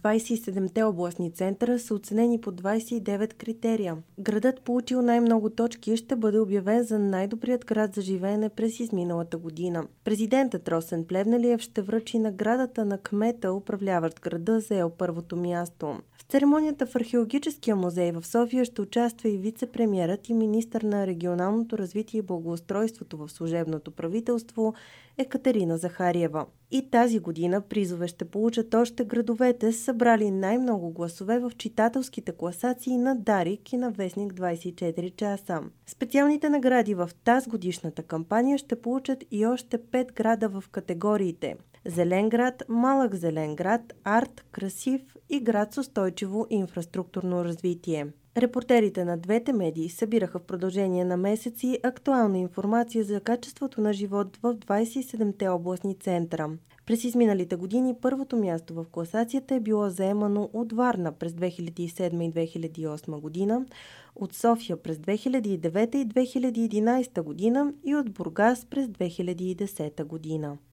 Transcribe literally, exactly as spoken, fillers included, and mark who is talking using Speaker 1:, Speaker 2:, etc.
Speaker 1: двадесет и седемте областни центъра са оценени по двадесет и девет критерия. Градът, получил най-много точки, ще бъде обявен за най-добрият град за живеене през изминалата година. Президентът Росен Плевнелиев ще връчи наградата на кмета, управляващ града, заел първото място. В церемонията в Археологическия музей в София ще участва и вице-премиерът и министър на регионалното развитие и благоустройството в служебното правителство Екатерина Захариева. И тази година призове ще получат още градовете, събрали най-много гласове в читателските класации на Дарик и на Вестник двадесет и четири часа. Специалните награди в тази годишната кампания ще получат и още пет града в категориите: Зелен град, Малък зелен град, Арт, Красив и град с устойчиво инфраструктурно развитие. Репортерите на двете медии събираха в продължение на месеци актуална информация за качеството на живот в двадесет и седемте областни центъра. През изминалите години първото място в класацията е било заемано от Варна през две хиляди и седма и две хиляди и осма година, от София през две хиляди и девета и две хиляди и единадесета година и от Бургас през две хиляди и десета година.